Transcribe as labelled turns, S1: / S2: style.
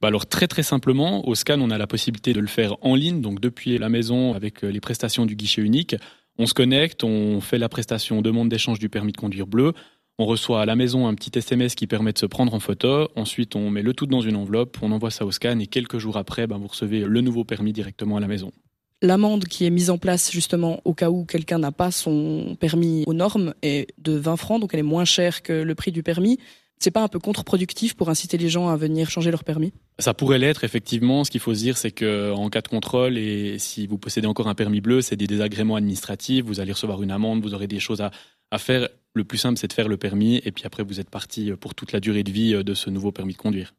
S1: Alors très très simplement, au Scan, on a la possibilité de le faire en ligne, donc depuis la maison avec les prestations du guichet unique. On se connecte, on fait la prestation demande d'échange du permis de conduire bleu. On reçoit à la maison un petit SMS qui permet de se prendre en photo. Ensuite, on met le tout dans une enveloppe, on envoie ça au Scan et quelques jours après, vous recevez le nouveau permis directement à la maison.
S2: L'amende qui est mise en place justement au cas où quelqu'un n'a pas son permis aux normes est de 20 francs, donc elle est moins chère que le prix du permis. C'est pas un peu contre-productif pour inciter les gens à venir changer leur permis ?
S1: Ça pourrait l'être, effectivement. Ce qu'il faut se dire, c'est qu'en cas de contrôle, et si vous possédez encore un permis bleu, c'est des désagréments administratifs. Vous allez recevoir une amende, vous aurez des choses à faire. Le plus simple, c'est de faire le permis, et puis après, vous êtes parti pour toute la durée de vie de ce nouveau permis de conduire.